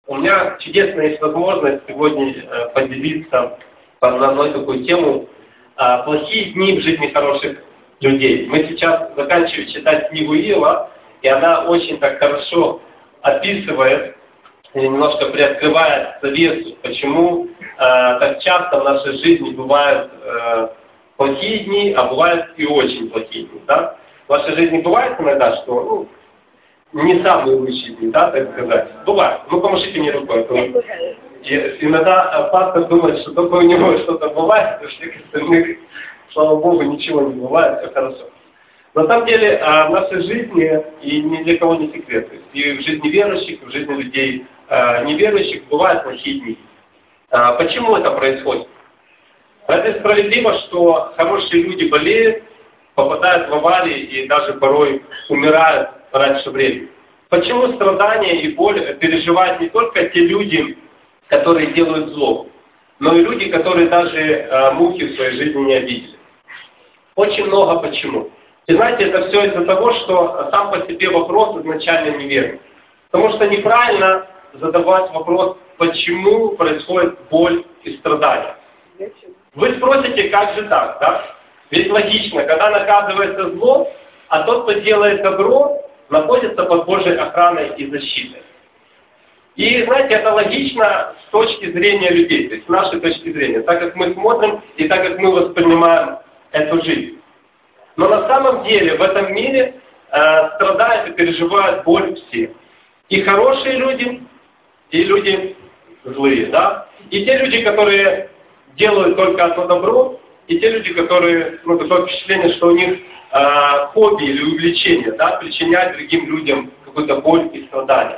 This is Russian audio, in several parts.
У меня чудесная есть возможность сегодня поделиться на одной такую тему «Плохие дни в жизни хороших людей». Мы сейчас заканчиваем читать книгу Иова, и она очень так хорошо описывает, немножко приоткрывает завесу, почему так часто в нашей жизни бывают плохие дни, а бывают и очень плохие дни. Да? В вашей жизни бывает иногда, что не самые лучшие дни, да, так сказать. Бывает. Помашите мне рукой. Иногда пастор думает, что только у него что-то бывает, а у всех остальных, слава Богу, ничего не бывает, все хорошо. На самом деле, в нашей жизни, и ни для кого не секрет, и в жизни верующих, и в жизни людей неверующих бывают плохие дни. Почему это происходит? Это справедливо, что хорошие люди болеют, попадают в аварии и даже порой умирают раньше времени. Почему страдания и боль переживают не только те люди, которые делают зло, но и люди, которые даже муки в своей жизни не обидели? Очень много почему. И знаете, это все из-за того, что сам по себе вопрос изначально неверный. Потому что неправильно задавать вопрос, почему происходит боль и страдания. Вы спросите, как же так, да? Ведь логично, когда наказывается зло, а тот, кто делает добро, находится под Божьей охраной и защитой. И, знаете, это логично с точки зрения людей, то есть с нашей точки зрения, так как мы смотрим и так как мы воспринимаем эту жизнь. Но на самом деле в этом мире страдают и переживают боль все. И хорошие люди, и люди злые, да? И те люди, которые делают только одно добро, и те люди, которые, такое впечатление, что у них хобби или увлечение, да, причинять другим людям какую-то боль и страдания.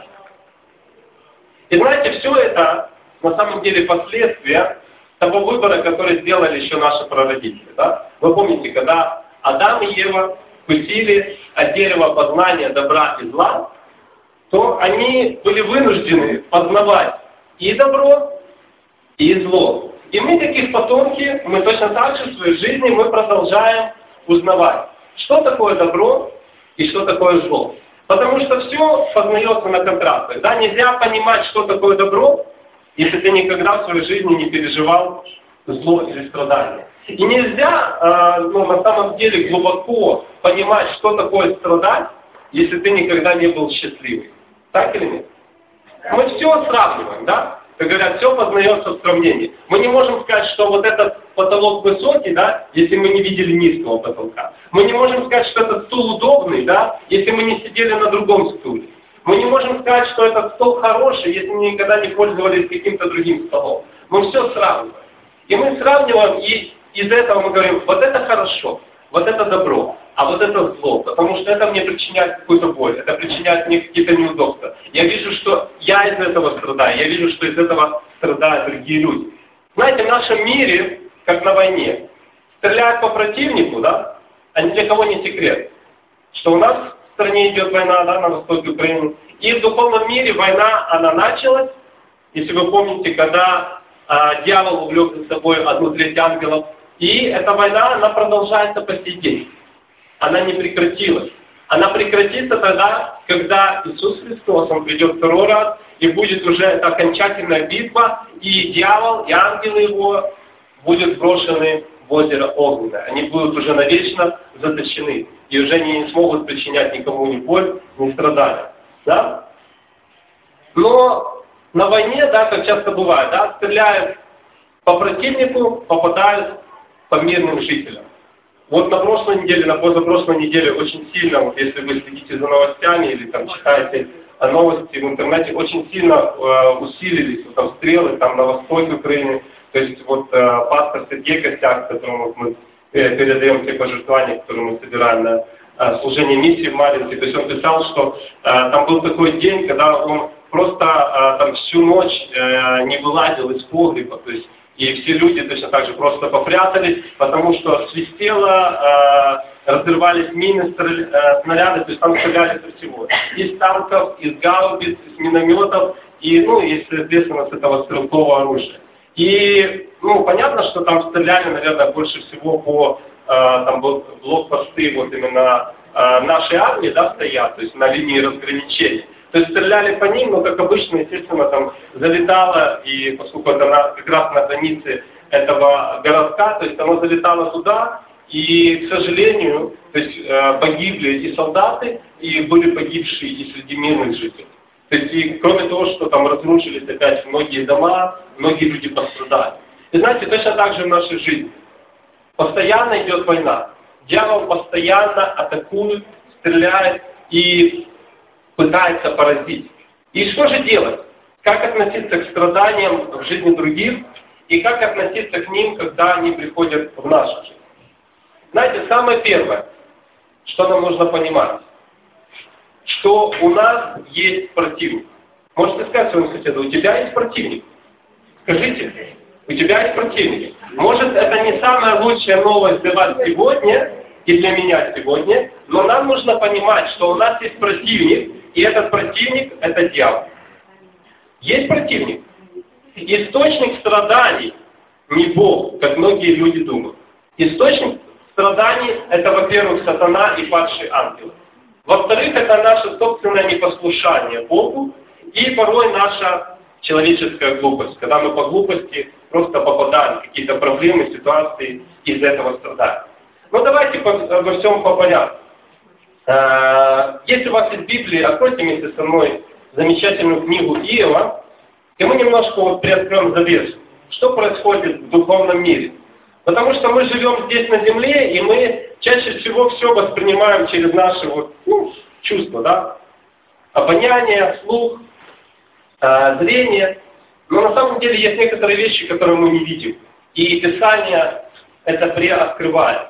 И знаете, все это на самом деле последствия того выбора, который сделали еще наши прародители. Да? Вы помните, когда Адам и Ева вкусили от дерева познания добра и зла, то они были вынуждены познавать и добро, и зло. И мы, как их потомки, мы точно так же в своей жизни мы продолжаем узнавать, что такое добро и что такое зло. Потому что все познается на контрастах. Да? Нельзя понимать, что такое добро, если ты никогда в своей жизни не переживал зло или страдание. И нельзя на самом деле глубоко понимать, что такое страдать, если ты никогда не был счастливый. Так или нет? Мы все сравниваем, да? Как говорят, все познается в сравнении. Мы не можем сказать, что вот этот потолок высокий, да, если мы не видели низкого потолка. Мы не можем сказать, что этот стул удобный, да, если мы не сидели на другом стуле. Мы не можем сказать, что этот стол хороший, если мы никогда не пользовались каким-то другим столом. Мы все сравниваем. И мы сравниваем, и из этого мы говорим, вот это хорошо, вот это добро, а вот это зло, потому что это мне причиняет какую-то боль, это причиняет мне какие-то неудобства. Я вижу, что я из этого страдаю, я вижу, что из этого страдают другие люди. Знаете, в нашем мире, как на войне, стреляют по противнику, да, а ни для кого не секрет, что у нас в стране идет война, да, на востоке Украины, и в духовном мире война, она началась, если вы помните, когда дьявол увлек за собой 1/3 ангелов, и эта война, она продолжается по сей день. Она не прекратилась. Она прекратится тогда, когда Иисус Христос, Он придет второй раз, и будет уже эта окончательная битва, и дьявол, и ангелы его будут брошены в озеро огненное. Они будут уже навечно заточены, и уже не смогут причинять никому ни боль, ни страдания. Да? Но на войне, да, как часто бывает, да, стреляют по противнику, попадают по мирным жителям. Вот на прошлой неделе, на позапрошлой неделе очень сильно, вот если вы следите за новостями или там читаете новости в интернете, очень сильно усилились вот, там стрелы там на востоке Украины. То есть вот пастор Сергей Костяк, которому мы передаем те пожертвования, которые мы собираем на служение миссии в Маринке, то есть он писал, что там был такой день, когда он просто там всю ночь не вылазил из погреба, то есть и все люди точно так же просто попрятались, потому что свистело, разрывались мины, снаряды, то есть там стреляли со всего. Из танков, из гаубиц, из минометов, и, соответственно, с этого стрелкового оружия. И, понятно, что там стреляли, наверное, больше всего по там блокпосты вот именно нашей армии, да, стоят, то есть на линии разграничения. То То есть стреляли по ним, но, как обычно, естественно, там залетало, и поскольку это как раз на границе этого городка, то есть оно залетало туда, и, к сожалению, то есть погибли и солдаты, и были погибшие и среди мирных жителей. То есть, и кроме того, что там разрушились опять многие дома, многие люди пострадали. И знаете, точно так же в нашей жизни. Постоянно идет война. Дьявол постоянно атакует, стреляет и пытается поразить. И что же делать? Как относиться к страданиям в жизни других и как относиться к ним, когда они приходят в нашу жизнь? Знаете, самое первое, что нам нужно понимать, что у нас есть противник. Можете сказать своему соседу, у тебя есть противник. Скажите, у тебя есть противник. Может, это не самая лучшая новость для вас сегодня и для меня сегодня, но нам нужно понимать, что у нас есть противник, и этот противник – это дьявол. Есть противник. Источник страданий не Бог, как многие люди думают. Источник страданий – это, во-первых, сатана и падшие ангелы. Во-вторых, это наше собственное непослушание Богу и порой наша человеческая глупость, когда мы по глупости просто попадаем в какие-то проблемы, ситуации из-за этого страдаем. Но давайте обо всем по порядку. Если у вас есть Библия, откройте вместе со мной замечательную книгу Иова, и мы немножко приоткроем завесу. Что происходит в духовном мире? Потому что мы живем здесь на земле, и мы чаще всего все воспринимаем через наши чувства, да? Обоняние, слух, зрение. Но на самом деле есть некоторые вещи, которые мы не видим. И Писание это приоткрывает.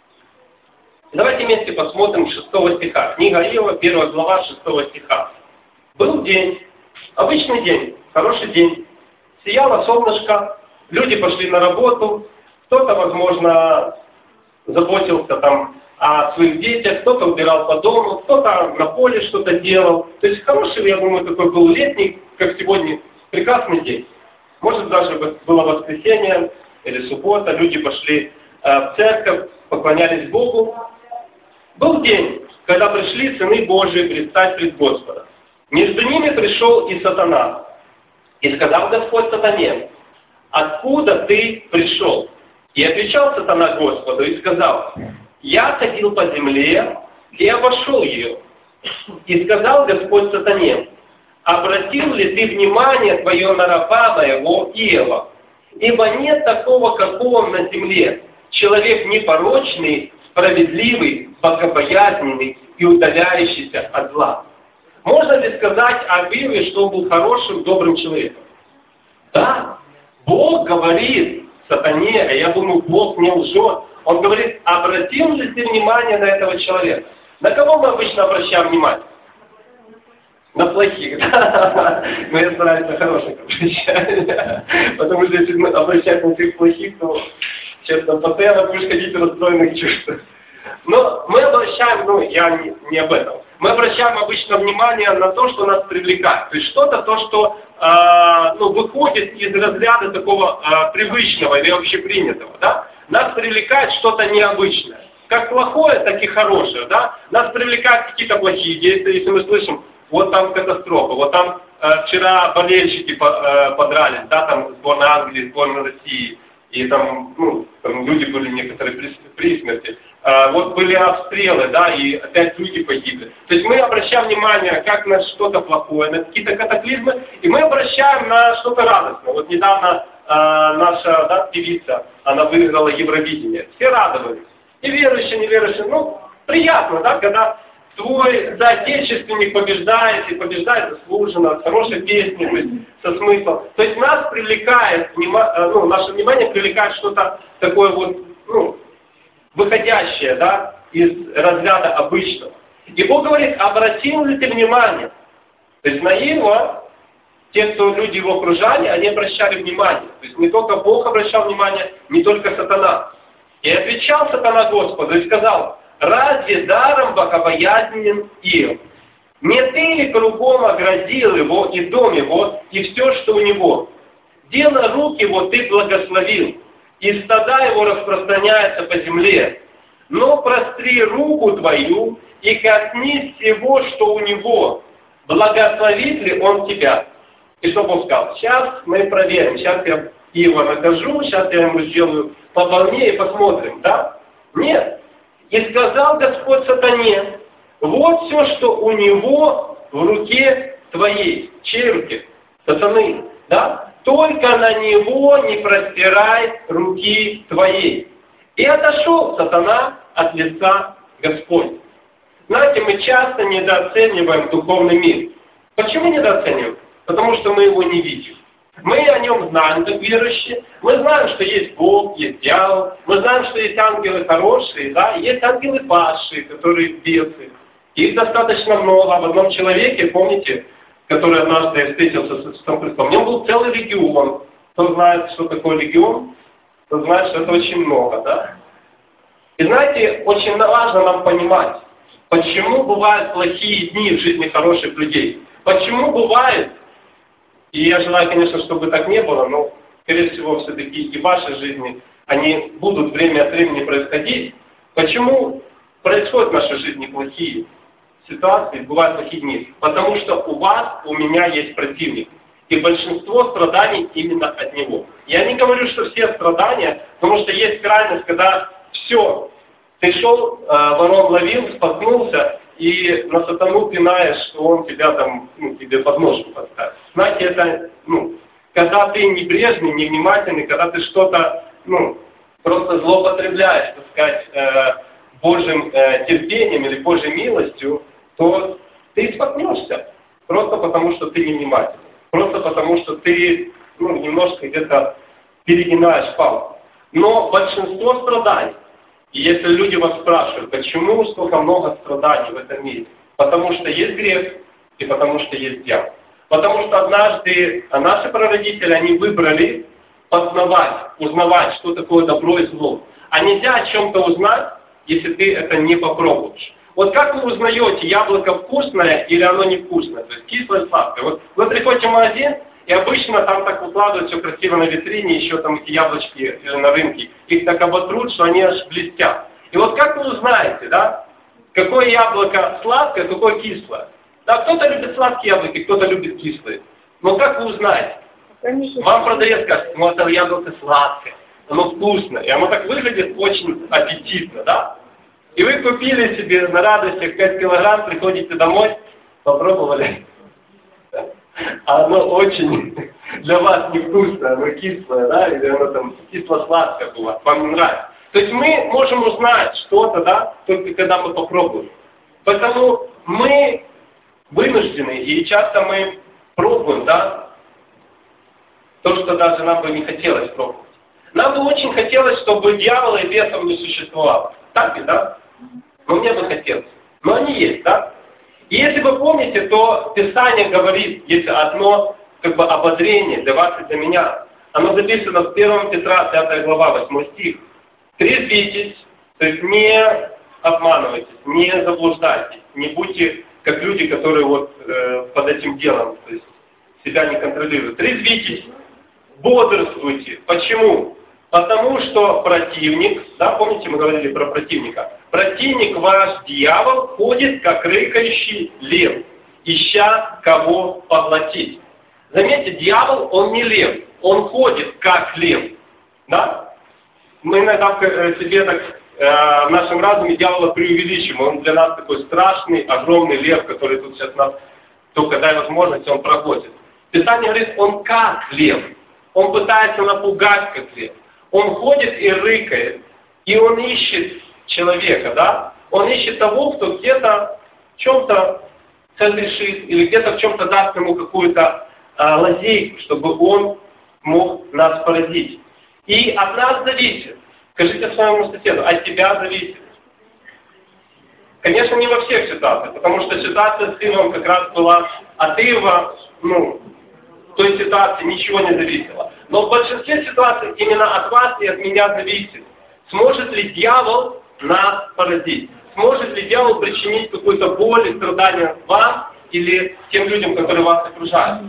Давайте вместе посмотрим 6 стиха. Книга Иова, 1 глава, 6 стиха. Был день, обычный день, хороший день. Сияло солнышко, люди пошли на работу, кто-то, возможно, заботился там о своих детях, кто-то убирал по дому, кто-то на поле что-то делал. То есть хороший, я думаю, такой был летний, как сегодня, прекрасный день. Может, даже было воскресенье или суббота, люди пошли в церковь, поклонялись Богу. Был день, когда пришли сыны Божии предстать пред Господа. Между ними пришел и сатана. И сказал Господь сатане: «Откуда ты пришел?» И отвечал сатана Господу и сказал: «Я ходил по земле и обошел ее». И сказал Господь сатане: «Обратил ли ты внимание твое на раба моего Иова? Ибо нет такого, как он на земле, человек непорочный, справедливый, богобоязненный и удаляющийся от зла». Можно ли сказать о Иове, что он был хорошим, добрым человеком? Да, Бог говорит сатане, а я думаю, Бог не лжет. Он говорит: обратил ли ты внимание на этого человека? На кого мы обычно обращаем внимание? На плохих. Но я стараюсь на хороших обращать. Потому что если обращать на всех плохих, то, честно, постоянно будешь ходить в расстроенных чувствах. Но мы обращаем, я не об этом. Мы обращаем обычно внимание на то, что нас привлекает. То есть что-то, что выходит из разряда такого привычного или общепринятого. Да? Нас привлекает что-то необычное. Как плохое, так и хорошее. Да? Нас привлекают какие-то плохие действия, если мы слышим: вот там катастрофа, вот там вчера болельщики подрались, да, там сборная Англии, сборная России, и там люди были некоторые при смерти. Вот были обстрелы, да, и опять люди погибли. То есть мы обращаем внимание как на что-то плохое, на какие-то катаклизмы, и мы обращаем на что-то радостное. Вот недавно наша певица, она выиграла Евровидение. Все радовались. И верующие, неверующие. Приятно, да, когда твой соотечественник побеждает, и побеждает заслуженно, с хорошей песней, то есть со смыслом. То есть нас привлекает, наше внимание привлекает что-то такое выходящее, да, из разряда обычного. И Бог говорит: обратил ли ты внимание? То есть на Иова, те, кто люди его окружали, они обращали внимание. То есть не только Бог обращал внимание, не только сатана. И отвечал сатана Господу и сказал: разве даром богобоязненен Иов? Не ты ли кругом оградил его и дом его, и все, что у него? Дело рук его ты благословил, и стада его распространяются по земле. Но простри руку твою и коснись всего, что у него. Благословит ли он тебя? И что Бог сказал? Сейчас мы проверим, сейчас я его накажу, сейчас я ему сделаю пополнее и посмотрим, да? Нет. И сказал Господь сатане, вот все, что у него в руке твоей. Чьей руке? Сатаны, да? Только на него не простирай руки твоей. И отошел сатана от лица Господня. Знаете, мы часто недооцениваем духовный мир. Почему недооцениваем? Потому что мы его не видим. Мы о нем знаем, как верующие. Мы знаем, что есть Бог, есть дьявол. Мы знаем, что есть ангелы хорошие, да, есть ангелы падшие, которые бесы. Их достаточно много. В одном человеке, помните, который однажды встретился с Иисусом Христом, у него был целый легион. Кто знает, что такое легион, тот знает, что это очень много, да? И знаете, очень важно нам понимать, почему бывают плохие дни в жизни хороших людей. Почему бывает, и я желаю, конечно, чтобы так не было, но, скорее всего, все-таки и в вашей жизни они будут время от времени происходить. Почему происходят в нашей жизни плохие ситуации, бывают плохие дни? Потому что у вас, у меня есть противник. И большинство страданий именно от него. Я не говорю, что все страдания, потому что есть крайность, когда все, ты шел, ворон ловил, споткнулся, и на сатану пинаешь, что он тебя там, тебе подножку поставит. Знаете, это, когда ты небрежный, невнимательный, когда ты что-то, просто злоупотребляешь, так сказать, Божьим терпением или Божьей милостью, то ты споткнешься. Просто потому, что ты невнимательный. Просто потому, что ты, немножко где-то перегинаешь палку. Но большинство страданий, и если люди вас спрашивают, почему столько много страданий в этом мире, потому что есть грех и потому что есть дьявол. Потому что однажды наши прародители, они выбрали познавать, узнавать, что такое добро и зло. А нельзя о чем-то узнать, если ты это не попробуешь. Вот как вы узнаете, яблоко вкусное или оно невкусное, то есть кислое, сладкое? Вот вы приходите в магазин, и обычно там так укладывают все красиво на витрине, еще там эти яблочки на рынке, их так оботрут, что они аж блестят. И вот как вы узнаете, да, какое яблоко сладкое, какое кислое? Да, кто-то любит сладкие яблоки, кто-то любит кислые. Но как вы узнаете? Вам продавец скажет, это яблоко сладкое, оно вкусное, и оно так выглядит очень аппетитно, да? И вы купили себе на радостях 5 килограмм, приходите домой, попробовали. А оно очень для вас невкусное, оно кислое, да, или оно там кисло-сладкое было, вам не нравится. То есть мы можем узнать что-то, да, только когда мы попробуем. Поэтому мы вынуждены, и часто мы пробуем, да, то, что даже нам бы не хотелось пробовать. Нам бы очень хотелось, чтобы дьявола и бесов не существовало. Так ведь, да? Но мне бы хотелось. Но они есть, да? И если вы помните, то Писание говорит, есть одно ободрение для вас и для меня. Оно записано в 1 Петра, 5 глава, 8 стих. Трезвитесь, то есть не обманывайтесь, не заблуждайтесь, не будьте как люди, которые под этим делом, то есть себя не контролируют. Трезвитесь, бодрствуйте. Почему? Потому что противник, да, помните, мы говорили про противника, противник ваш, дьявол, ходит, как рыкающий лев, ища кого поглотить. Заметьте, дьявол, он не лев, он ходит, как лев. Да? Мы иногда себе так, в нашем разуме дьявола преувеличим, он для нас такой страшный, огромный лев, который тут сейчас нас, только дай возможность, он проходит. Писание говорит, он как лев, он пытается напугать, как лев. Он ходит и рыкает, и он ищет человека, да? Он ищет того, кто где-то в чем-то согрешит, или где-то в чем-то даст ему какую-то лазейку, чтобы он мог нас поразить. И от нас зависит, скажите своему соседу, от тебя зависит. Конечно, не во всех ситуациях, потому что ситуация с сыном как раз была от Иова, в той ситуации ничего не зависело. Но в большинстве ситуаций именно от вас и от меня зависит, сможет ли дьявол нас поразить, сможет ли дьявол причинить какую-то боль и страдания вам или тем людям, которые вас окружают.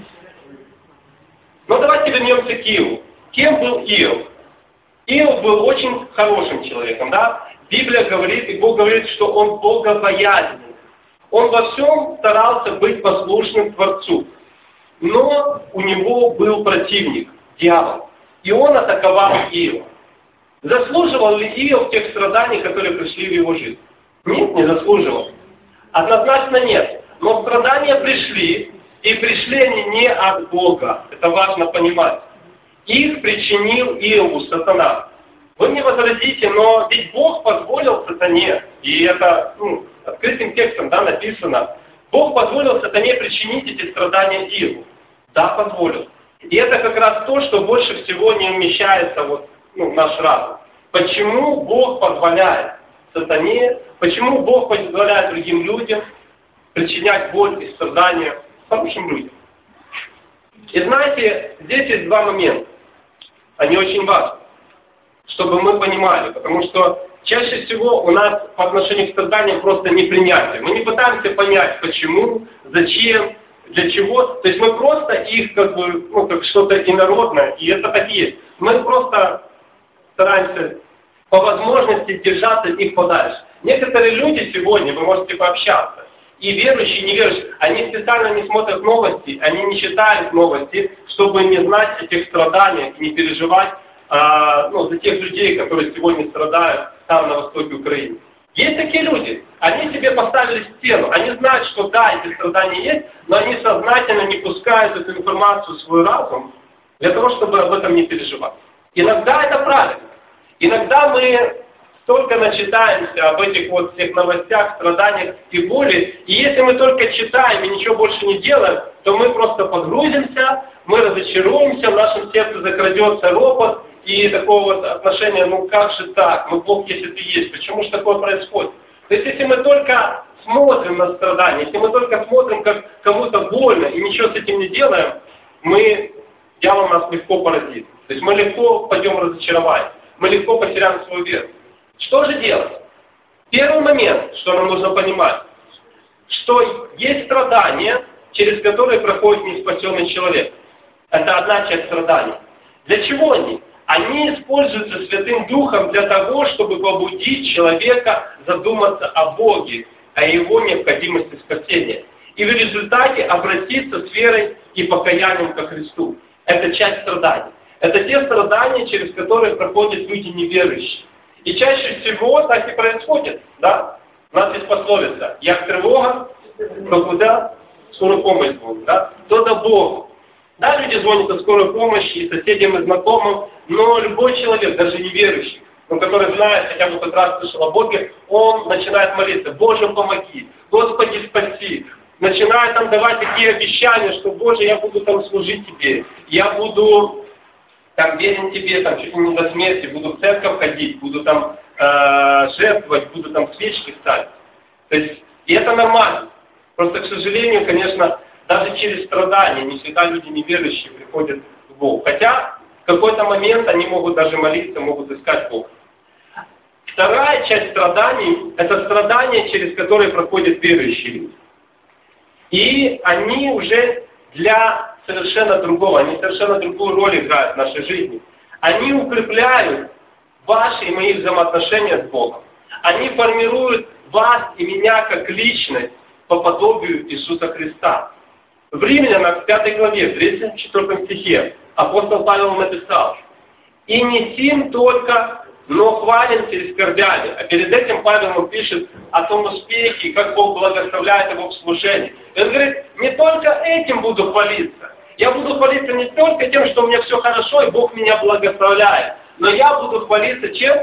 Но давайте вернемся к Иову. Кем был Иов? Иов был очень хорошим человеком, да? Библия говорит, и Бог говорит, что он богобоязненный. Он во всем старался быть послушным Творцу. Но у него был противник, дьявол. И он атаковал Иова. Заслуживал ли Иов тех страданий, которые пришли в его жизнь? Нет, не заслуживал. Однозначно нет. Но страдания пришли, и пришли они не от Бога. Это важно понимать. Их причинил Иову сатана. Вы мне возразите, но ведь Бог позволил сатане, и это открытым текстом написано, Бог позволил сатане причинить эти страдания Иову. Да, позволил. И это как раз то, что больше всего не умещается в наш разум. Почему Бог позволяет сатане, почему Бог позволяет другим людям причинять боль и страдания хорошим людям? И знаете, здесь есть два момента. Они очень важны, чтобы мы понимали, потому что чаще всего у нас по отношению к страданиям просто непринятие. Мы не пытаемся понять, почему, зачем, для чего. То есть мы просто их как что-то инородное, и это так и есть. Мы просто стараемся по возможности держаться от них подальше. Некоторые люди сегодня, вы можете пообщаться, и верующие, и неверующие, они специально не смотрят новости, они не читают новости, чтобы не знать о тех страданиях, не переживать за тех людей, которые сегодня страдают там на востоке Украины. Есть такие люди, они себе поставили стену, они знают, что да, эти страдания есть, но они сознательно не пускают эту информацию в свой разум для того, чтобы об этом не переживать. Иногда это правильно. Иногда мы столько начитаемся об этих всех новостях, страданиях и боли, и если мы только читаем и ничего больше не делаем, то мы просто погрузимся, мы разочаруемся, в нашем сердце закрадется ропот, и такого отношения, как же так, Бог, если ты есть, почему же такое происходит? То есть, если мы только смотрим на страдания, если мы только смотрим, как кому-то больно, и ничего с этим не делаем, дьявол нас легко поразит. То есть, мы легко пойдем в разочарование, мы легко потеряем свою веру. Что же делать? Первый момент, что нам нужно понимать, что есть страдания, через которые проходит неспасенный человек. Это одна часть страданий. Для чего они? Они используются Святым Духом для того, чтобы побудить человека задуматься о Боге, о Его необходимости спасения. И в результате обратиться с верой и покаянием ко Христу. Это часть страданий. Это те страдания, через которые проходят люди неверующие. И чаще всего так и происходит. Да? У нас есть пословица: «Як тревога, то куда? Скорую помощь Богу». Да? То до Бога. Да, люди звонят о скорой помощи и соседям, и знакомым, но любой человек, даже неверующий, который знает, хотя бы хоть раз слышал о Боге, он начинает молиться: «Боже, помоги! Господи, спаси!» Начинает давать такие обещания, что: «Боже, я буду служить Тебе, я буду верен Тебе, чуть ли не до смерти, буду в церковь ходить, буду жертвовать, буду свечки ставить». То есть, и это нормально. Просто, к сожалению, конечно, даже через страдания не всегда люди неверующие приходят к Богу. Хотя в какой-то момент они могут даже молиться, могут искать Бога. Вторая часть страданий – это страдания, через которые проходят верующие люди. И они уже для совершенно другого, они совершенно другую роль играют в нашей жизни. Они укрепляют ваши и мои взаимоотношения с Богом. Они формируют вас и меня как личность по подобию Иисуса Христа. В Римлянам, в 5 главе, в 34 стихе, апостол Павел написал: «И не сим только, но хвалимся и скорбями». А перед этим Павел пишет о том успехе, как Бог благословляет его в служении. И он говорит: не только этим буду хвалиться. Я буду хвалиться не только тем, что у меня все хорошо, и Бог меня благословляет. Но я буду хвалиться чем?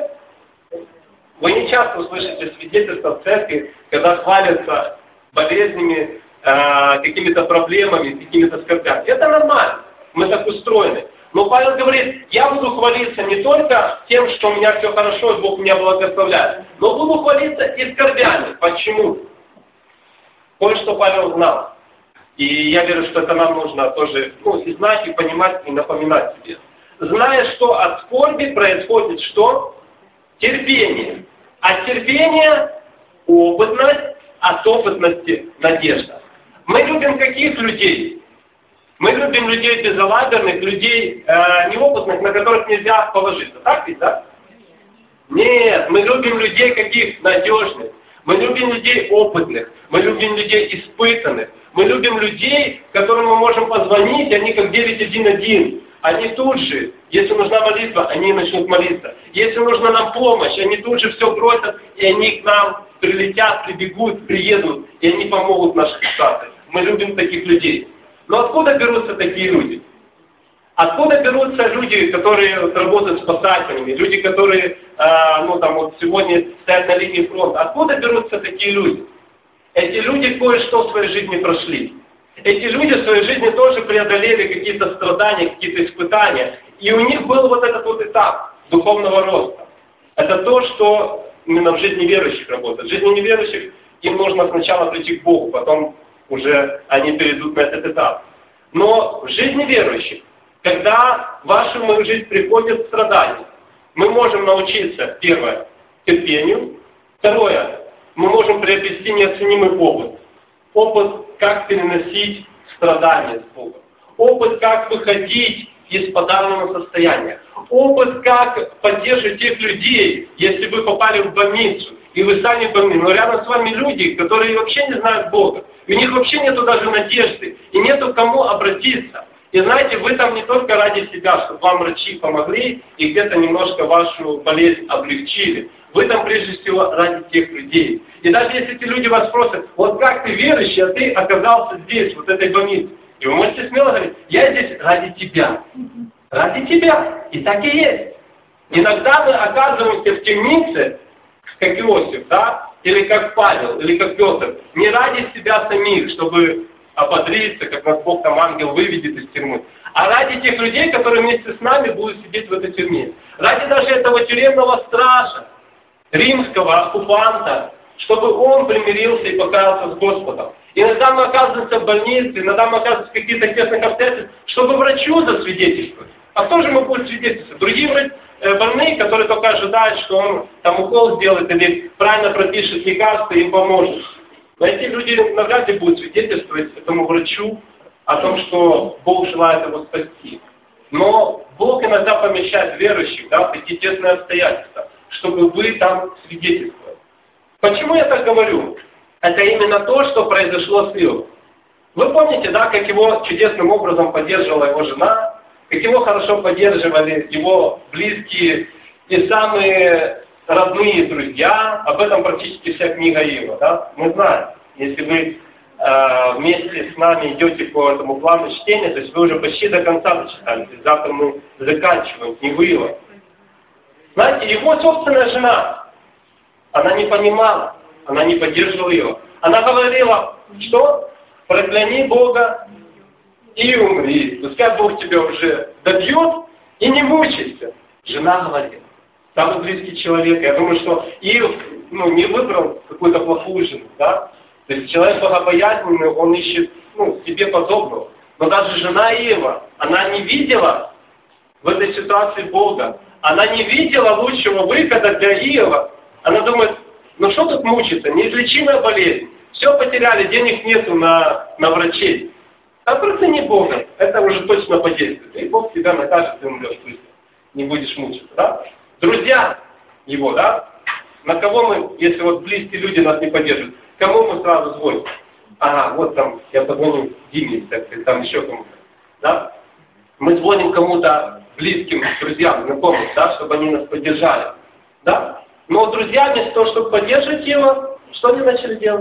Вы не часто услышите свидетельства в церкви, когда хвалятся болезнями, какими-то проблемами, какими-то скорбями. Это нормально. Мы так устроены. Но Павел говорит: я буду хвалиться не только тем, что у меня все хорошо, и Бог меня благословляет, но буду хвалиться и скорбями. Почему? Кое-что Павел знал. И я верю, что это нам нужно тоже и знать, и понимать, и напоминать себе. Зная, что от скорби происходит что? Терпение. От терпения опытность, от опытности надежда. Мы любим каких людей? Мы любим людей безалаберных, людей неопытных, на которых нельзя положиться. Так ведь, да? Нет, мы любим людей каких? Надежных. Мы любим людей опытных, мы любим людей испытанных, мы любим людей, которым мы можем позвонить, они как 911. Они тут же, если нужна молитва, они начнут молиться. Если нужна нам помощь, они тут же все бросят, и они к нам прилетят, прибегут, приедут, и они помогут в нашей ситуации. Мы любим таких людей. Но откуда берутся такие люди? Откуда берутся люди, которые работают спасателями, люди, которые сегодня стоят на линии фронта? Откуда берутся такие люди? Эти люди кое-что в своей жизни прошли. Эти люди в своей жизни тоже преодолели какие-то страдания, какие-то испытания. И у них был вот этот вот этап духовного роста. Это то, что именно в жизни верующих работает. В жизни неверующих им нужно сначала прийти к Богу, потом уже они перейдут на этот этап. Но в жизни верующих, когда в вашу мою жизнь приходят страдания, мы можем научиться, первое, терпению. Второе, мы можем приобрести неоценимый опыт. Опыт, как переносить страдания с Богом. Опыт, как выходить из подавленного состояния. Опыт, как поддерживать тех людей, если вы попали в больницу, и вы сами больны, но рядом с вами люди, которые вообще не знают Бога. И у них вообще нету даже надежды, и нету к кому обратиться. И знаете, вы там не только ради себя, чтобы вам врачи помогли и где-то немножко вашу болезнь облегчили. Вы там прежде всего ради тех людей. И даже если эти люди вас спросят, вот как ты верующий, а ты оказался здесь, вот этой больнице. И вы можете смело говорить, я здесь ради тебя. Ради тебя. И так и есть. Иногда мы оказываемся в темнице, как Иосиф, да? Или как Павел, или как Петр, не ради себя самих, чтобы ободриться, как нас Бог там ангел выведет из тюрьмы, а ради тех людей, которые вместе с нами будут сидеть в этой тюрьме. Ради даже этого тюремного стража, римского оккупанта, чтобы он примирился и покаялся с Господом. Иногда мы оказываемся в больнице, иногда мы оказываемся в каких-то тесных обстоятельствах, чтобы врачу засвидетельствовать. А кто же мы будем свидетельствовать? Другие больные, которые только ожидают, что он там укол сделает или правильно пропишет лекарство и им поможет. Но эти люди навряд ли будут свидетельствовать этому врачу о том, что Бог желает его спасти. Но Бог иногда помещает верующих, в такие тесные обстоятельства, чтобы вы там свидетельствовали. Почему я так говорю? Это именно то, что произошло с Иовом. Вы помните, как его чудесным образом поддерживала его жена, как его хорошо поддерживали его близкие и самые родные друзья. Об этом практически вся книга Иова. Мы знаем, если вы вместе с нами идете по этому плану чтения, то есть вы уже почти до конца дочитали. То есть завтра мы заканчиваем книгу Иова. Знаете, его собственная жена, она не понимала, она не поддерживала его. Она говорила, что прокляни Бога и умри. Пускай Бог тебя уже добьет и не мучайся. Жена говорила. Самый близкий человек. Я думаю, что Иов не выбрал какую-то плохую жену. То есть человек богобоязненный, он ищет себе подобного. Но даже жена Иова, она не видела в этой ситуации Бога. Она не видела лучшего выхода для Иова. Она думает, что тут мучиться? Неизлечимая болезнь. Все потеряли, денег нету на врачей. А прокляни Бога, это уже точно подействует. И Бог тебя накажет, ты умрешь быстро. Не будешь мучиться. Друзья его, на кого мы, если близкие люди нас не поддерживают, кому мы сразу звоним? Вот там, я позвоню Диме, там еще кому-то. Мы звоним кому-то близким друзьям, знакомым, чтобы они нас поддержали. Но друзья, вместо того, чтобы поддерживать его, что они начали делать?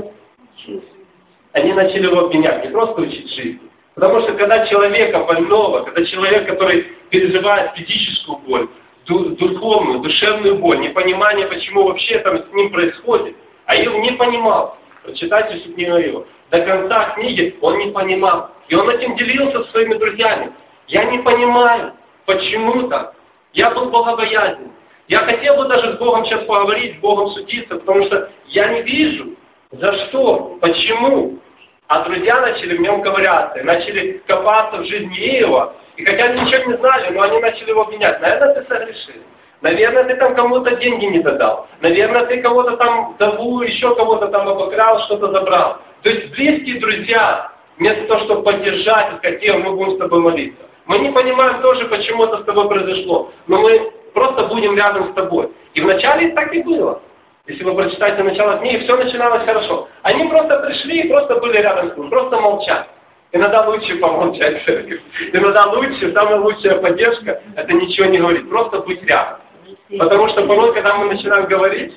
Они начали его обвинять, не просто учить жизни. Потому что когда человека больного, когда человек, который переживает физическую боль, духовную, душевную боль, непонимание, почему вообще там с ним происходит, а Иов не понимал. Прочитайте всю книгу Иова. До конца книги он не понимал. И он этим делился со своими друзьями. Я не понимаю, почему так. Я был богобоязнен. Я хотел бы даже с Богом сейчас поговорить, с Богом судиться, потому что я не вижу, за что, почему. А друзья начали в нем ковыряться, начали копаться в жизни Иова. И хотя они ничего не знали, но они начали его обвинять. Наверное, ты согрешил. Наверное, ты там кому-то деньги не додал. Наверное, ты кого-то там вдову, еще кого-то там обокрал, что-то забрал. То есть близкие друзья, вместо того, чтобы поддержать и сказать, мы будем с тобой молиться. Мы не понимаем тоже, почему это с тобой произошло. Но мы просто будем рядом с тобой. И вначале так и было. Если вы прочитаете начало книги, все начиналось хорошо. Они просто пришли и просто были рядом с ним, просто молчали. Иногда лучше помолчать в церкви. Иногда лучше, самая лучшая поддержка, это ничего не говорить, просто быть рядом. Потому что порой, когда мы начинаем говорить,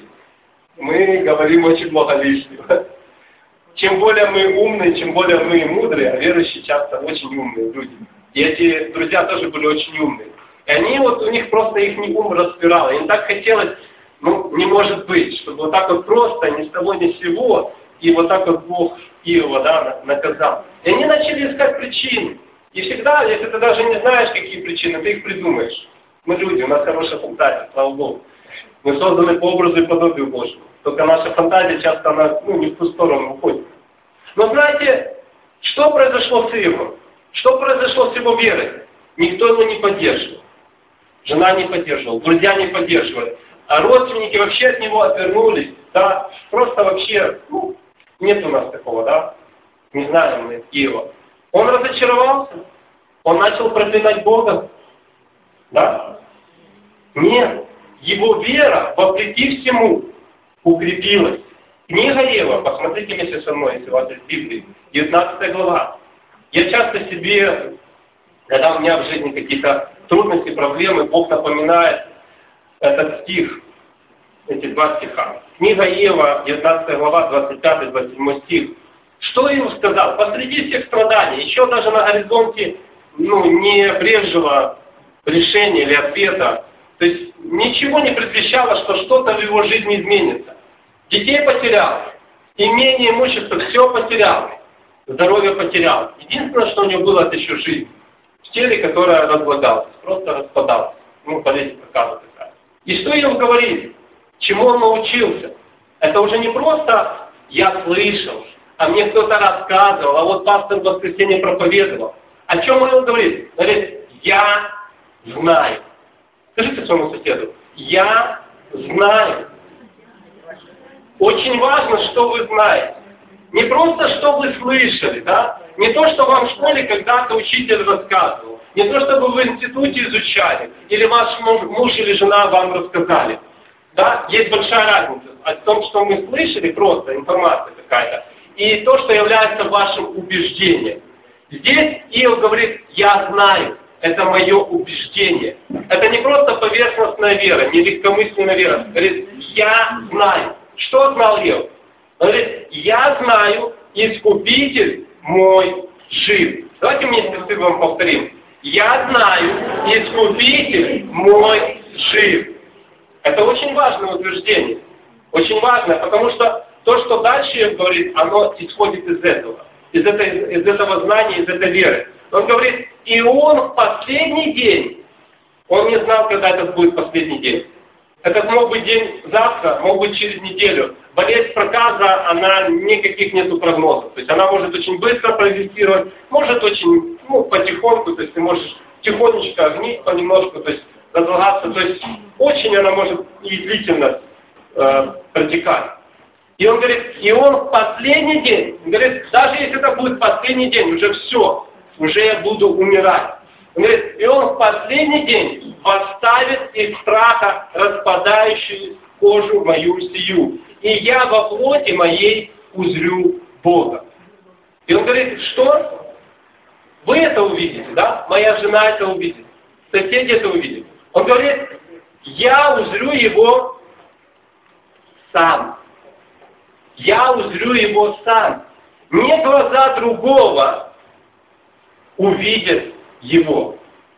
мы говорим очень много лишнего. Чем более мы умные, чем более мы мудрые, а верующие часто очень умные люди. И эти друзья тоже были очень умные. И они вот, у них просто их ум распирало. Им так хотелось, не может быть, чтобы вот так вот просто, ни с того ни с сего, и вот так вот Бог Иова, наказал. И они начали искать причины. И всегда, если ты даже не знаешь, какие причины, ты их придумаешь. Мы люди, у нас хорошая фантазия, слава Богу. Мы созданы по образу и подобию Божьему. Только наша фантазия часто, она не в ту сторону уходит. Но знаете, что произошло с Иовом? Что произошло с его верой? Никто его не поддерживал. Жена не поддерживала, друзья не поддерживали. А родственники вообще от него отвернулись. Да, просто вообще, нет у нас такого, да? Не знаем мы Иова. Он разочаровался. Он начал проклинать Бога. Да? Нет. Его вера, вопреки всему, укрепилась. Книга Иова, посмотрите вместе со мной, если у вас есть Библия, 19 глава. Я часто себе, когда у меня в жизни какие-то трудности, проблемы, Бог напоминает этот стих, эти два стиха. Книга Иова, 19 глава, 25-27 стих. Что Иов сказал? Посреди всех страданий, еще даже на горизонте не брежного решения или ответа, то есть ничего не предвещало, что что-то в его жизни изменится. Детей потерял, имение, имущество, все потерял, здоровье потерял. Единственное, что у него было, это еще жизнь. В теле, которое разлагалось, просто распадалось. Болезнь проказа такая. И что Иов говорит? Чему он научился? Это уже не просто «я слышал», а мне кто-то рассказывал, а вот пастор в воскресенье проповедовал. О чем он говорит? Говорит, я знаю. Скажите своему соседу, я знаю. Очень важно, что вы знаете. Не просто, что вы слышали, да? Не то, что вам в школе когда-то учитель рассказывал. Не то, что вы в институте изучали. Или ваш муж или жена вам рассказали. Да? Есть большая разница о том, что мы слышали, просто информация какая-то, и то, что является вашим убеждением. Здесь Иов говорит, я знаю. Это мое убеждение. Это не просто поверхностная вера, не легкомысленная вера. Говорит, я знаю. Что знал Иов? Он говорит, я знаю, Искупитель мой жив. Давайте вместе вам повторим. Я знаю, Искупитель мой жив. Это очень важное утверждение. Очень важное, потому что то, что дальше Иов говорит, оно исходит из этого. Из этого знания, из этой веры. Он говорит, и он в последний день, он не знал, когда это будет последний день. Это мог быть день завтра, мог быть через неделю. Болезнь проказа, она никаких нету прогнозов. То есть она может очень быстро прогрессировать, может очень потихоньку, то есть ты можешь тихонечко гнить понемножку, то есть разлагаться. То есть очень она может и длительно протекать. И он говорит, и он в последний день, он говорит, даже если это будет последний день, уже все, уже я буду умирать. Он говорит, и он в последний день восставит из страха распадающую кожу мою сию, и я во плоти моей узрю Бога. И он говорит, что? Вы это увидите, да? Моя жена это увидит, соседи это увидят. Он говорит, я узрю его сам. Я узрю его сам. Не глаза другого увидят его.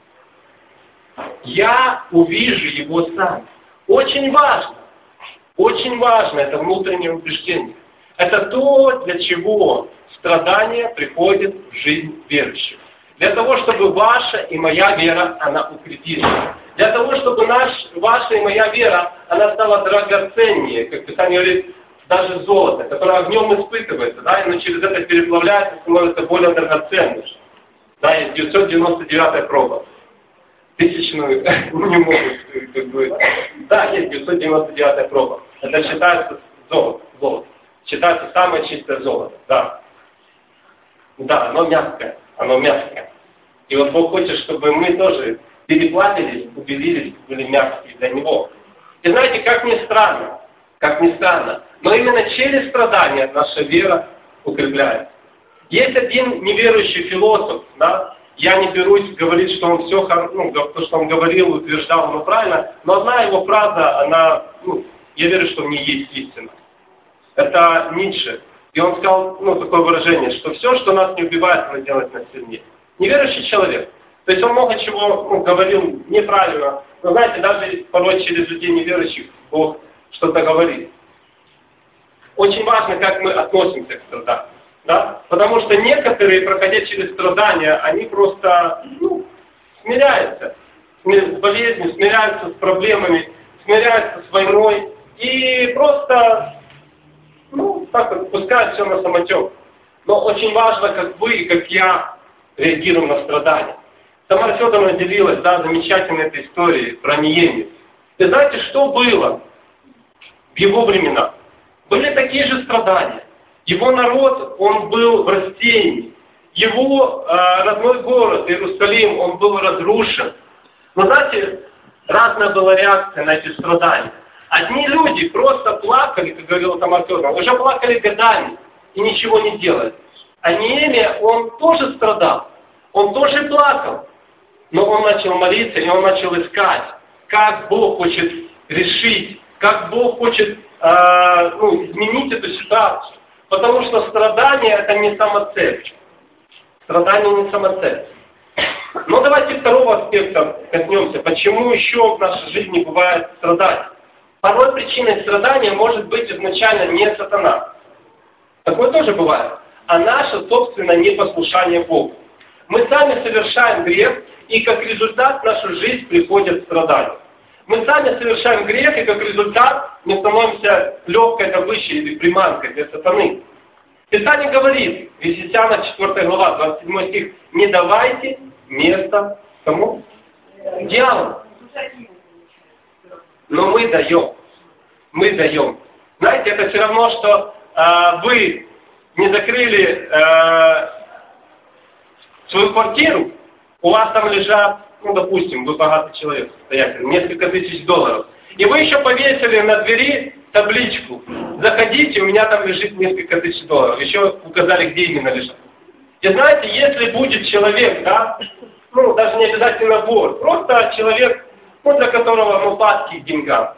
Я увижу его сам. Очень важно это внутреннее убеждение. Это то, для чего страдания приходят в жизнь верующих. Для того, чтобы ваша и моя вера, она укрепилась. Для того, чтобы ваша и моя вера, она стала драгоценнее, как Писание говорит, даже золото, которое огнем испытывается, да, и через это переплавляется, становится более драгоценным. Да, есть 999 проба. Тысячную не могут, как бы. Да, есть 999 проба. Это считается золото. Считается самое чистое золото, да. Да, оно мягкое. И вот Бог хочет, чтобы мы тоже переплавились, убелились, были мягкие для Него. И знаете, как ни странно, как ни странно. Но именно через страдания наша вера укрепляется. Есть один неверующий философ, да, я не берусь говорить, что он все, то, что он говорил, утверждал, оно правильно, но одна его фраза, она, я верю, что в ней есть истина. Это Ницше. И он сказал, такое выражение, что все, что нас не убивает, оно делает нас сильнее. Неверующий человек. То есть он много чего говорил неправильно, но знаете, даже порой через людей неверующих Бог что-то говорит. Очень важно, как мы относимся к страданиям. Да? Потому что некоторые, проходя через страдания, они просто смиряются с болезнью, смиряются с проблемами, смиряются с войной и просто так вот пускают все на самотек. Но очень важно, как вы и как я реагируем на страдания. Тамара Федоровна делилась замечательной этой историей про Неемию. И знаете, что было в его времена? Были такие же страдания. Его народ, он был в рассеянии. Его родной город, Иерусалим, он был разрушен. Но знаете, разная была реакция на эти страдания. Одни люди просто плакали, как говорила Тамара Федоровна, уже плакали годами и ничего не делали. А Неемия, он тоже страдал, он тоже плакал. Но он начал молиться, и он начал искать, как Бог хочет решить, как Бог хочет изменить эту ситуацию. Потому что страдание это не самоцель. Страдание не самоцель. Но давайте второго аспекта коснемся. Почему еще в нашей жизни бывает страдание? Порой причиной страдания может быть изначально не сатана. Такое тоже бывает. А наше собственное непослушание Богу. Мы сами совершаем грех, и как результат в нашу жизнь приходят страдания. Мы сами совершаем грех, и как результат мы становимся легкой добычей или приманкой для сатаны. Писание говорит, Ефесянам 4 глава, 27 стих, не давайте места кому? Дьяволу. Но мы даем. Мы даем. Знаете, это все равно, что вы не закрыли свою квартиру, у вас там лежат, допустим, вы богатый человек, состоятельный, несколько тысяч долларов. И вы еще повесили на двери табличку. Заходите, у меня там лежит несколько тысяч долларов. Еще указали, где именно лежат. И знаете, если будет человек, даже не обязательно вор, просто человек, для которого падки к деньгам.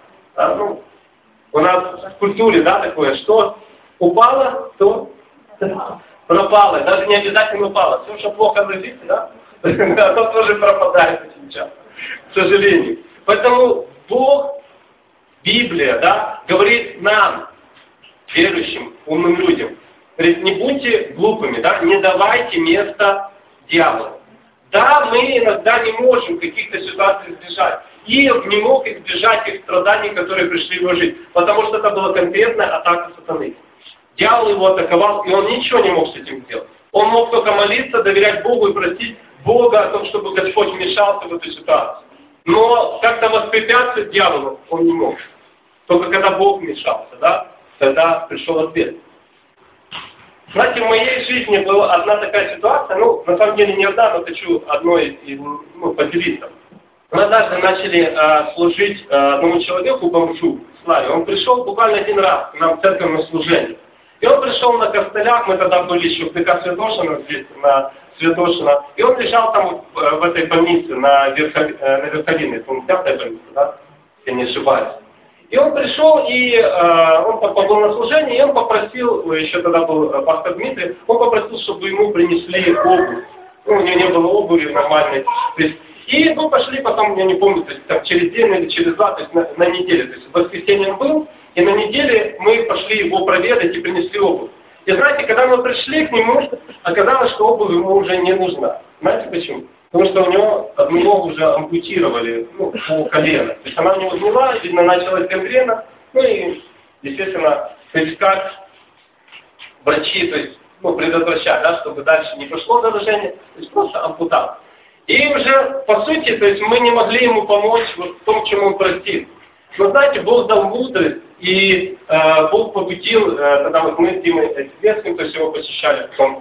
У нас в культуре, такое, что упало, то пропало. Даже не обязательно упало. Все, что плохо лежит, то тоже пропадает очень часто, к сожалению. Поэтому Бог, Библия, говорит нам, верующим, умным людям, говорит, не будьте глупыми, не давайте места дьяволу. Да, мы иногда не можем каких-то ситуаций избежать. Иов не мог избежать тех страданий, которые пришли в его жизнь, потому что это была конкретная атака сатаны. Дьявол его атаковал, и он ничего не мог с этим сделать. Он мог только молиться, доверять Богу и просить Бога о том, чтобы Господь вмешался в эту ситуацию. Но как-то воспрепятствовать дьяволу он не мог. Только когда Бог вмешался, тогда пришел ответ. Знаете, в моей жизни была одна такая ситуация, на самом деле не одна, но хочу одной поделиться. Мы однажды начали служить одному человеку, бомжу, Славе. Он пришел буквально один раз к нам в церковь на служение. И он пришел на костылях, мы тогда были еще в ДК Святошино, здесь, на Святошино. И он лежал там в этой больнице, на Верховине, по-моему, 5-я больница, если я не ошибаюсь. И он пришел, и он попал на служение, и он попросил, еще тогда был пастор Дмитрий, он попросил, чтобы ему принесли обувь. У него не было обуви нормальной. И мы пошли потом, я не помню, то есть, там, через день или через два, то есть на неделю. То есть в воскресенье он был, и на неделе мы пошли его проведать и принесли обувь. И знаете, когда мы пришли к нему, оказалось, что обувь ему уже не нужна. Знаете почему? Потому что у него одну ногу уже ампутировали по колено. То есть она у него гнила, видно, началась гангрена. И, естественно, то есть как врачи, то есть, предотвращать, чтобы дальше не пошло заражение, то есть просто ампутация. И уже, по сути, то есть мы не могли ему помочь в том, чем он просил. Но знаете, Бог дал мудрость, и Бог побудил, когда мы с Димой Светским, то есть его посещали, потом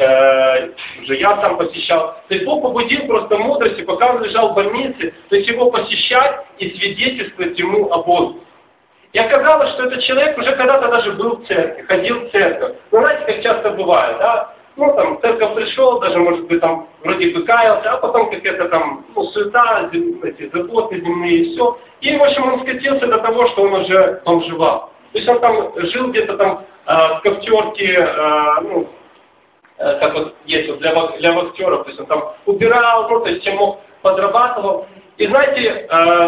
уже я сам посещал. То есть Бог побудил просто мудрость, и пока он лежал в больнице, то есть его посещать и свидетельствовать ему о Боге. И оказалось, что этот человек уже когда-то даже был в церкви, ходил в церковь. Ну, знаете, как часто бывает, да? Ну, там, в церковь пришел, даже, может быть, там, вроде бы каялся, а потом какая-то там, ну, суета, эти заботы земные и все. И, в общем, он скатился до того, что он уже бомжевал. То есть он там жил где-то там в кафтерке, ну, как вот есть вот для вахтеров, то есть он там убирал, ну, то есть чем мог, подрабатывал. И знаете,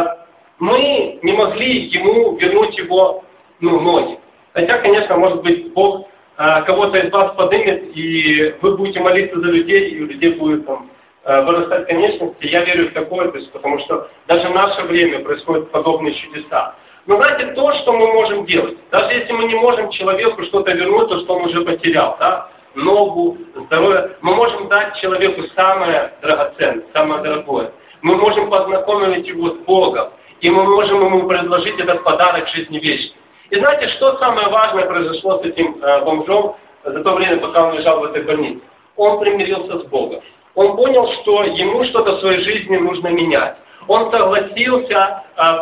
мы не могли ему вернуть его, ну, ноги. Хотя, конечно, может быть, Бог кого-то из вас поднимет, и вы будете молиться за людей, и у людей будет там вырастать конечности. Я верю в такое, то есть, потому что даже в наше время происходят подобные чудеса. Но знаете, то, что мы можем делать, даже если мы не можем человеку что-то вернуть, то, что он уже потерял, да, ногу, здоровье, мы можем дать человеку самое драгоценное, самое дорогое. Мы можем познакомить его с Богом, и мы можем ему предложить этот подарок жизни вечной. И знаете, что самое важное произошло с этим бомжом за то время, пока он лежал в этой больнице? Он примирился с Богом. Он понял, что ему что-то в своей жизни нужно менять. Он согласился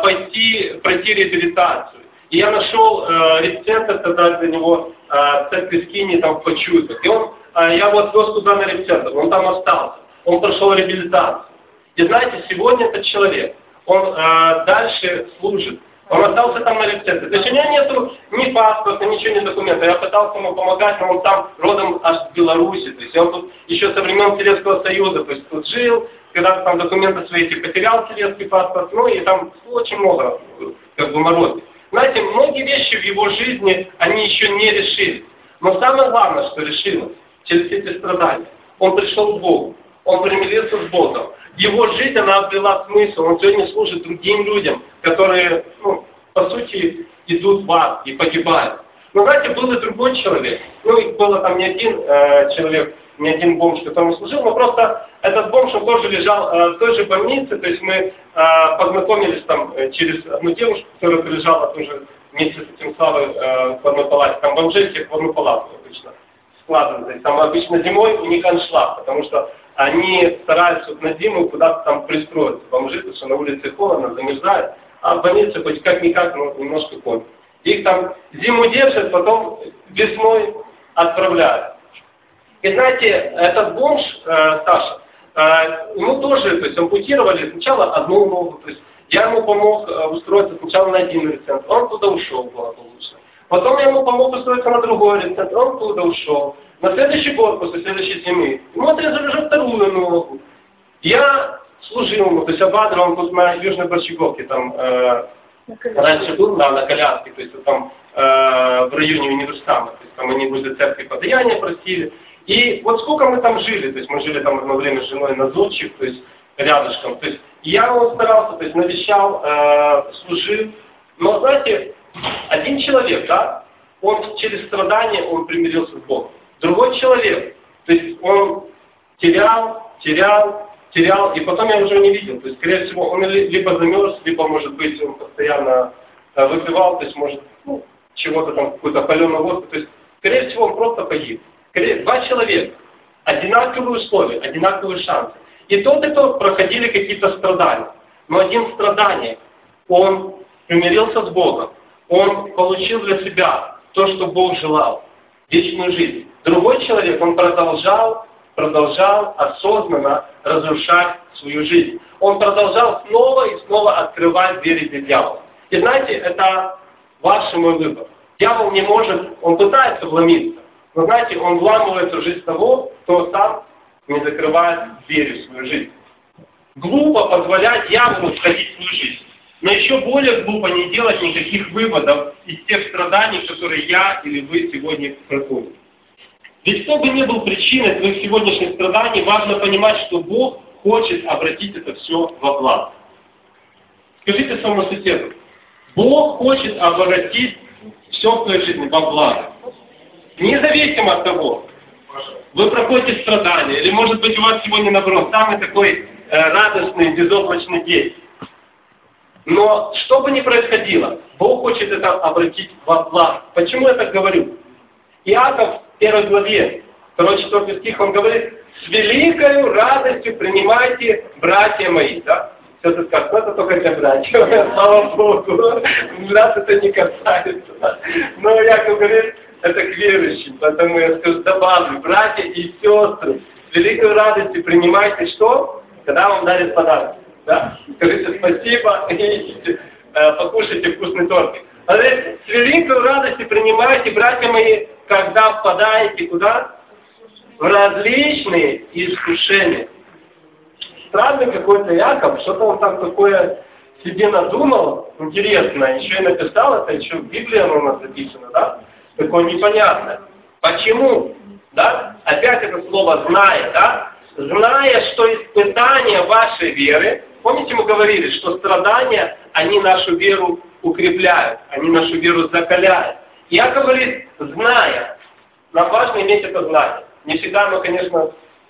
пройти реабилитацию. И я нашел репцентр тогда для него в церкви Скини, там в Почуйках. И я его отвез туда на репцентр, он там остался. Он прошел реабилитацию. И знаете, сегодня этот человек, он дальше служит. Он остался там на рецепте. То есть у него нету ни паспорта, ничего, ни документа. Я пытался ему помогать, но он там родом аж с Беларуси. То есть он тут еще со времен Советского Союза, то есть тут жил, когда-то там документы свои потерял советский паспорт, ну и там очень много как бы морозит. Знаете, многие вещи в его жизни, они еще не решились. Но самое главное, что решилось, через эти страдания. Он пришел к Богу, он примирился с Богом. Его жизнь, она обрела смысл. Он сегодня служит другим людям, которые, ну, по сути, идут в ад и погибают. Но, знаете, был и другой человек. Ну, их было там не один человек, не один бомж, который служил, но просто этот бомж, он тоже лежал в той же больнице. То есть мы познакомились там через одну девушку, которая лежала тоже вместе с этим Славой в одной палате. Там бомжей всех в одну палату обычно складывают. То есть там обычно зимой у них аншлаг, потому что они стараются вот на зиму куда-то там пристроиться. Бомжи, потому что на улице холодно, замерзают, а в больнице хоть как-никак, но немножко кормят. Их там зиму держат, потом весной отправляют. И знаете, этот бомж, Саша, ему тоже, то есть ампутировали сначала одну ногу, то есть я ему помог устроиться сначала на один рецепт, он туда ушел, было лучше. Потом я ему помог устроиться на другой рецепт, он туда ушел. На следующий год, после следующей зимы, ему отрезали уже вторую ногу. Я служил ему, то есть обадрил, он тут на Южной Борщаговке, там раньше был, да, на коляске, то есть там в районе универсама, то есть там они возле церкви подаяние просили. И вот сколько мы там жили, то есть мы жили там одно время с женой на Зодчих, то есть рядышком, то есть я его старался, то есть навещал, служил. Но знаете, один человек, да, он через страдания, он примирился с Богом. Другой человек, то есть он терял, и потом я уже не видел. То есть, скорее всего, он либо замерз, либо, может быть, он постоянно выпивал, то есть, может, ну, чего-то там, какой-то паленый воздух. То есть, скорее всего, он просто погиб. Два человека, одинаковые условия, одинаковые шансы. И тот, и тот проходили какие-то страдания. Но один страдание, он примирился с Богом, он получил для себя то, что Бог желал, вечную жизнь. Другой человек, он продолжал осознанно разрушать свою жизнь. Он продолжал снова и снова открывать двери для дьявола. И знаете, это ваш и мой выбор. Дьявол не может, он пытается вломиться, но знаете, он вламывается в жизнь того, кто сам не закрывает двери в свою жизнь. Глупо позволять дьяволу входить в свою жизнь. Но еще более глупо не делать никаких выводов из тех страданий, которые я или вы сегодня проходим. Ведь кто бы ни был причиной твоих сегодняшних страданий, важно понимать, что Бог хочет обратить это все во благо. Скажите своему соседу, Бог хочет обратить все в твоей жизни во благо. Независимо от того, вы проходите страдания, или может быть у вас сегодня наоборот самый такой радостный, безоблачный день. Но что бы ни происходило, Бог хочет это обратить во благо. Почему я так говорю? Иаков в 1 главе, 2-4 стих, он говорит, «С великою радостью принимайте, братья мои». Да? Кто-то скажет, ну это только для братьев, слава Богу, нас это не касается. Но Яков говорит, это к верующим, поэтому я скажу, добавлю, братья и сестры, с великой радостью принимайте что? Когда вам дарят подарок. Да? Скажите спасибо и покушайте вкусный тортик. А с великой радостью принимайте, братья мои, когда впадаете куда? В различные искушения. Странный какой-то Яков, что-то он там такое себе надумал, интересно, еще и написал это, еще в Библии оно у нас записано, да? Такое непонятное. Почему? Да? Опять это слово «зная», да? Зная, что испытания вашей веры, помните, мы говорили, что страдания, они нашу веру укрепляют, они нашу веру закаляют. Яков говорит, зная, нам важно иметь это знание. Не всегда оно, конечно,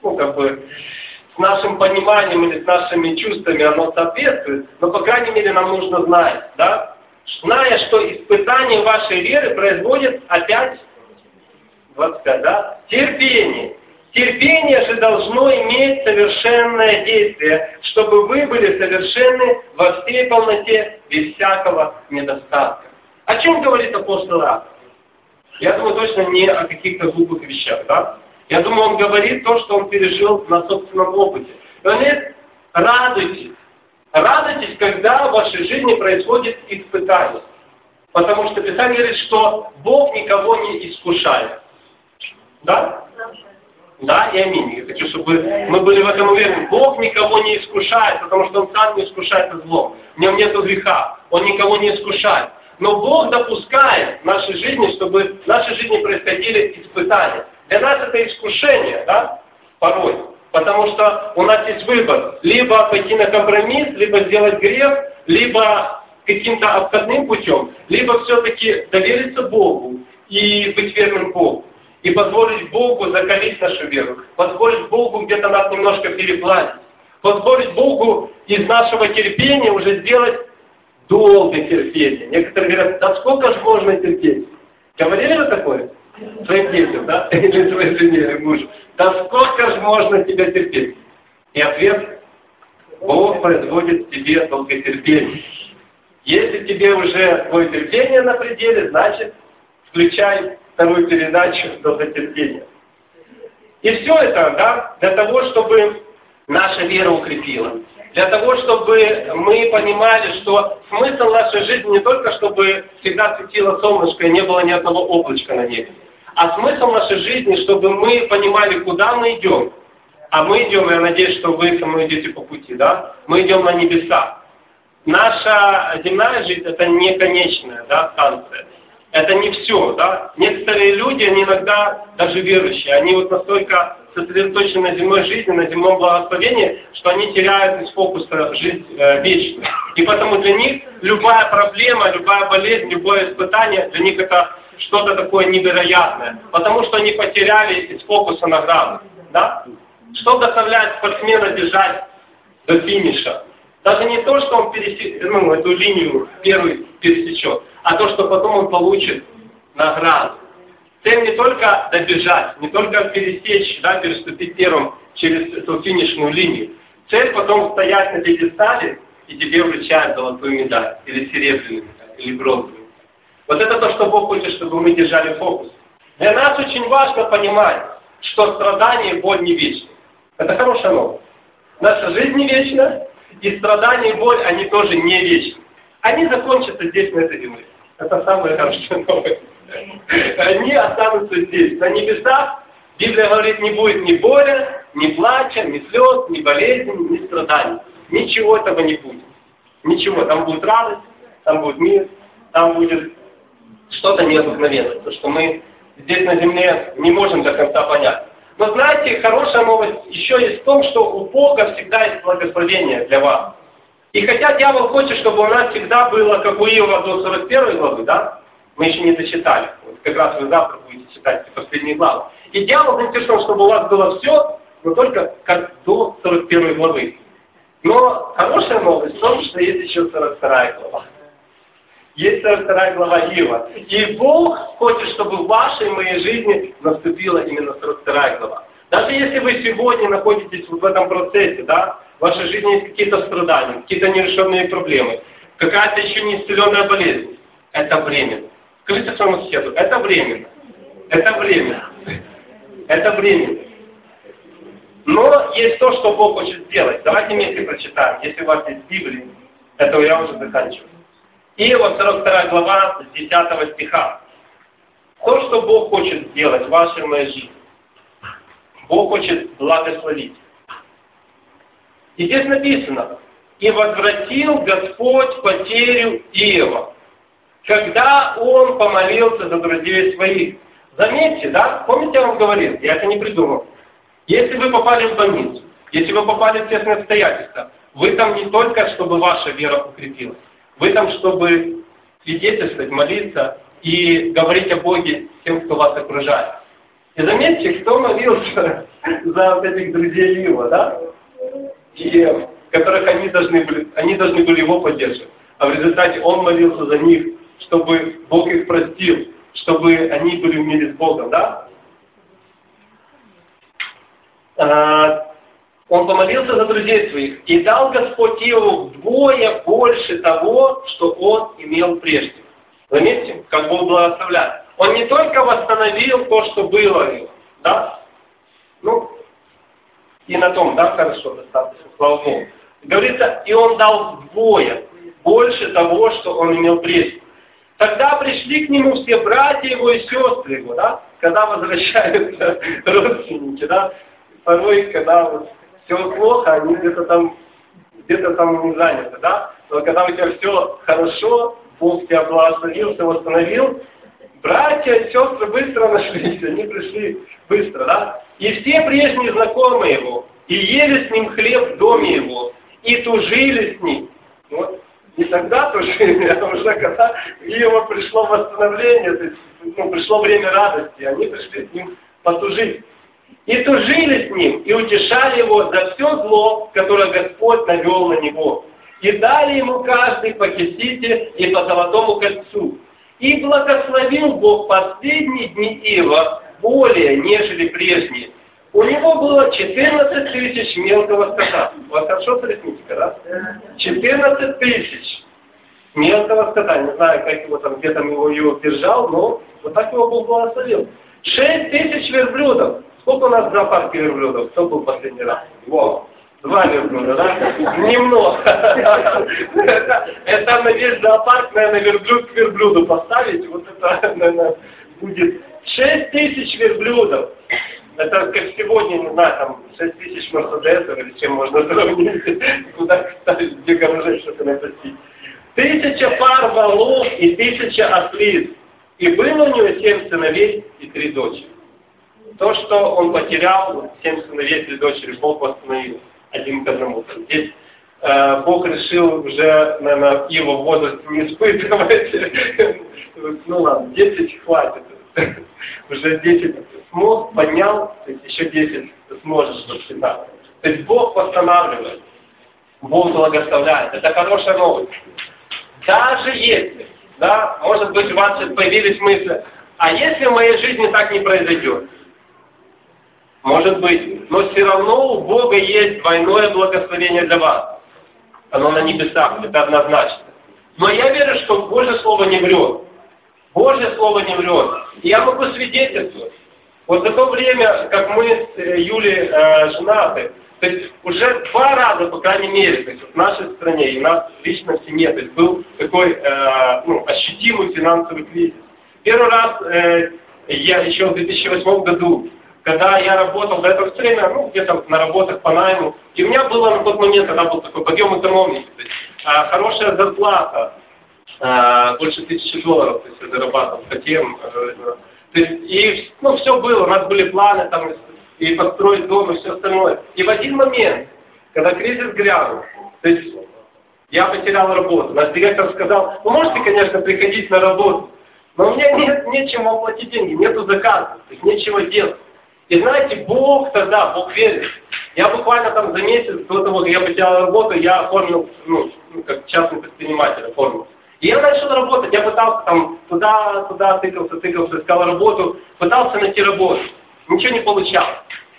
с нашим пониманием или с нашими чувствами оно соответствует, но, по крайней мере, нам нужно знать, да? Зная, что испытание вашей веры производит опять, 25, да? Терпение. Терпение же должно иметь совершенное действие, чтобы вы были совершенны во всей полноте, без всякого недостатка. О чем говорит апостол Яков? Я думаю, точно не о каких-то глупых вещах, да? Я думаю, он говорит то, что он пережил на собственном опыте. Он говорит, радуйтесь. Радуйтесь, когда в вашей жизни происходит испытание. Потому что Писание говорит, что Бог никого не искушает. Да? Да и аминь. Я хочу, чтобы мы были в этом уверены. Бог никого не искушает, потому что Он сам не искушается злом. В Нем нет греха. Он никого не искушает. Но Бог допускает в нашей жизни, чтобы в нашей жизни происходили испытания. Для нас это искушение, да, порой. Потому что у нас есть выбор. Либо пойти на компромисс, либо сделать грех, либо каким-то обходным путем, либо все-таки довериться Богу и быть верным Богу. И позволить Богу закалить нашу веру. Позволить Богу где-то нас немножко переплавить. Позволить Богу из нашего терпения уже сделать долгое терпение. Некоторые говорят, да сколько же можно терпеть? Говорили вы такое? Своим детям, да? Или своей жене, или мужу. Да сколько же можно тебя терпеть? И ответ, Бог производит в тебе долготерпение. Если тебе уже твое терпение на пределе, значит, включай вторую передачу долготерпения. И все это, да, для того, чтобы наша вера укрепила. Для того, чтобы мы понимали, что смысл нашей жизни не только, чтобы всегда светило солнышко и не было ни одного облачка на небе. А смысл нашей жизни, чтобы мы понимали, куда мы идем. А мы идем, я надеюсь, что вы со мной идете по пути, да? Мы идем на небеса. Наша земная жизнь – это не конечная, да, станция. Это не все, да? Некоторые люди, они иногда, даже верующие, они вот настолько сосредоточены на земной жизни, на земном благословении, что они теряют из фокуса жизнь вечную. И поэтому для них любая проблема, любая болезнь, любое испытание, для них это что-то такое невероятное. Потому что они потеряли из фокуса награду. Да? Что заставляет спортсмена бежать до финиша? Даже не то, что он эту линию первый пересечет, а то, что потом он получит награду. Цель не только добежать, не только пересечь, да, переступить первым через эту финишную линию. Цель потом стоять на пьедестале и тебе вручают золотую медаль, или серебряную медаль, или бронзовую. Вот это то, что Бог хочет, чтобы мы держали фокус. Для нас очень важно понимать, что страдание и боль не вечны. Это хорошая новость. Наша жизнь не вечна, и страдания и боль, они тоже не вечны. Они закончатся здесь, на этой земле. Это самая хорошая новость. Они останутся здесь. На небесах Библия говорит, не будет ни боли, ни плача, ни слез, ни болезни, ни страданий. Ничего этого не будет. Ничего. Там будет радость, там будет мир, там будет что-то необыкновенное. То, что мы здесь на земле не можем до конца понять. Но знаете, хорошая новость еще есть в том, что у Бога всегда есть благословение для вас. И хотя дьявол хочет, чтобы у нас всегда было, как у Иова до 41 главы, да? Мы еще не дочитали. Вот как раз вы завтра будете читать последние главы. И дьявол заинтересован, чтобы у вас было все, но только как до 41 главы. Но хорошая новость в том, что есть еще 42 глава. Есть 42 глава Иова. И Бог хочет, чтобы в вашей и моей жизни наступила именно 42 глава. Даже если вы сегодня находитесь в этом процессе, да, в вашей жизни есть какие-то страдания, какие-то нерешенные проблемы, какая-то еще неисцеленная болезнь. Это временно. Скажите своему соседу, это временно. Это временно. Это временно. Но есть то, что Бог хочет сделать. Давайте вместе прочитаем. Если у вас есть Библия, это я уже заканчиваю. Иова, 42 глава, с 10 стиха. То, что Бог хочет сделать в вашей и моей жизни. Бог хочет благословить. И здесь написано: «И возвратил Господь потерю Иова, когда он помолился за друзей своих». Заметьте, да? Помните, я вам говорил? Я это не придумал. Если вы попали в больницу, если вы попали в тесные обстоятельства, вы там не только, чтобы ваша вера укрепилась, вы там, чтобы свидетельствовать, молиться и говорить о Боге тем, кто вас окружает. И заметьте, кто молился за вот этих друзей Иова, да? И которых они должны были его поддерживать. А в результате он молился за них, чтобы Бог их простил, чтобы они были в мире с Богом, да? Он помолился за друзей своих, и дал Господь Иову вдвое больше того, что он имел прежде. Заметьте, как Бог благословляет. Он не только восстановил то, что было у него, да? Ну, и на том, да, хорошо, достаточно, слава Богу. Говорится, и он дал вдвое больше того, что он имел прежде. Тогда пришли к нему все братья его и сестры его, да? Когда возвращаются родственники, да? Порой, когда вот все плохо, они где-то там не заняты, да? Но когда у тебя все хорошо, Бог тебя благословил, все восстановил, братья и сестры быстро нашлись, они пришли быстро, да? И все прежние знакомые его, и ели с ним хлеб в доме его, и тужили с ним. Вот. Не тогда тужили, а уже когда Иова пришло восстановление, то есть, пришло время радости, они пришли с ним потужить. И тужили с ним, и утешали его за все зло, которое Господь навел на него. И дали ему каждый по кисите и по золотому кольцу. И благословил Бог последние дни Иова более, нежели прежние. У него было 14 тысяч мелкого скота. У вас хорошо с арифметикой, да? 14 тысяч мелкого скота. Не знаю, как его там, где там его держал, но вот так его Бог благословил. 6 тысяч верблюдов. Сколько у нас в зоопарке верблюдов? Кто был последний раз? Во, 2 верблюда, да? Немного. Это на весь зоопарк, наверное, верблюд к верблюду поставить. Вот это, наверное, будет 6 тысяч верблюдов. Это как сегодня, не знаю, там 6 тысяч мерседесов или чем можно сравнить. Куда ставить, где гаражей, чтобы напустить. 1000 пар волов и 1000 ослиц. И было у него 7 сыновей и 3 дочери. То, что он потерял, 7 сыновей и 3 дочери, Бог восстановил один к одному. Здесь Бог решил уже, наверное, его в возрасте не испытывать. Ну ладно, 10 хватит. Уже 10 смог, поднял, то есть еще 10 сможешь воспитать. То есть Бог восстанавливает, Бог благословляет. Это хорошая новость. Даже если, да, может быть, у вас сейчас появились мысли, а если в моей жизни так не произойдет? Может быть, но все равно у Бога есть двойное благословение для вас. Оно на небесах, это однозначно. Но я верю, что Божье Слово не врет. Божье Слово не врет. И я могу свидетельствовать. Вот за то время, как мы с Юлей женаты, то есть уже 2 раза, по крайней мере, то есть в нашей стране и у нас лично в семье, то есть был такой ощутимый финансовый кризис. Первый раз я еще в 2008 году, когда я работал до этого время, где-то на работах по найму, и у меня было на тот момент, когда был такой подъем экономики, то есть хорошая зарплата, больше $1000, то есть я зарабатывал, хотим, то есть, и все было, у нас были планы там, и построить дом, и все остальное. И в один момент, когда кризис грянул, то есть я потерял работу, наш директор сказал, вы можете, конечно, приходить на работу, но у меня нечем вам платить деньги, нету заказов, то есть нечего делать. И знаете, Бог верит. Я буквально там за месяц до того, как я потерял работу, я оформил, как частный предприниматель оформил. И я начал работать, я пытался там туда, тыкался, искал работу, пытался найти работу. Ничего не получалось.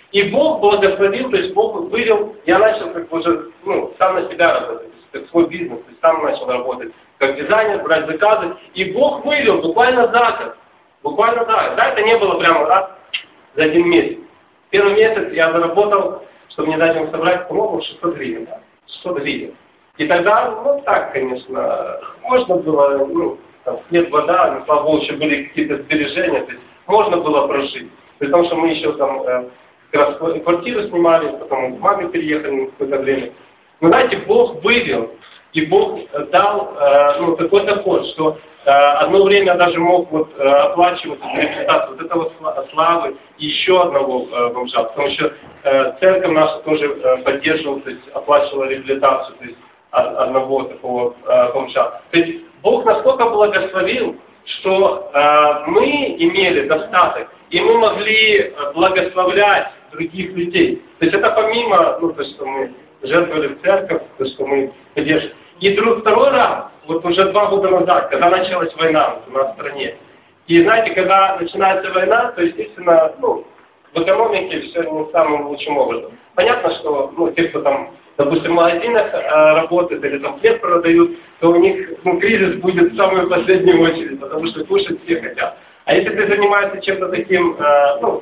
И Бог благословил, то есть Бог вывел, я начал как бы уже, сам на себя работать, как свой бизнес, то есть сам начал работать как дизайнер, брать заказы, и Бог вывел буквально за год. Буквально да, это не было прямо раз за один месяц. Первый месяц я заработал, чтобы мне дать ему собрать, по-моему, 600 гривен. Да? 600 гривен. И тогда, так, конечно, можно было, нет вода, но, слава Богу, еще были какие-то сбережения, то есть можно было прожить. При том, что мы еще там как раз квартиру снимали, потом к маме переехали на какое-то время. Но знаете, Бог вывел, и Бог дал такой доход, что одно время я даже мог оплачивать реабилитацию вот этого Славы и еще одного бомжа, потому что церковь наша тоже поддерживала, то есть оплачивала реабилитацию, то есть одного такого бомжа. То есть Бог настолько благословил, что мы имели достаток, и мы могли благословлять других людей. То есть это помимо, то, что мы жертвовали в церковь, то, что мы поддерживали. И второй раз, уже 2 года назад, когда началась война у нас в стране. И знаете, когда начинается война, то, естественно, в экономике все не самым лучшим образом. Понятно, что те, кто там, допустим, в магазинах работает или там хлеб продают, то у них кризис будет в самую последнюю очередь, потому что кушать все хотят. А если ты занимаешься чем-то таким, то,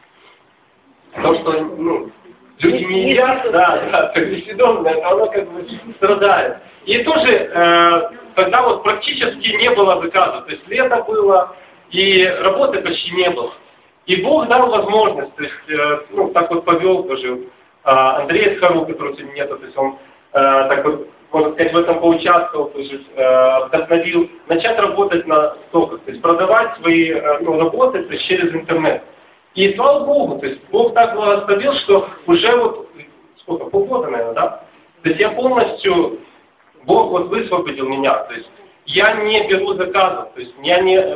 что люди не едят, как несъедобное, то оно как бы страдает. И тоже тогда практически не было заказов, то есть лето было, и работы почти не было. И Бог дал возможность, то есть, так повел тоже Андрей Схару, которого сегодня нету, то есть он можно сказать, в этом поучаствовал, то есть вдохновил, начать работать на стоках, то есть продавать свои работы то есть, через интернет. И слава Богу, то есть Бог так благословил, что уже полгода, наверное, да? То есть я полностью, Бог высвободил меня, то есть я не беру заказов, то есть у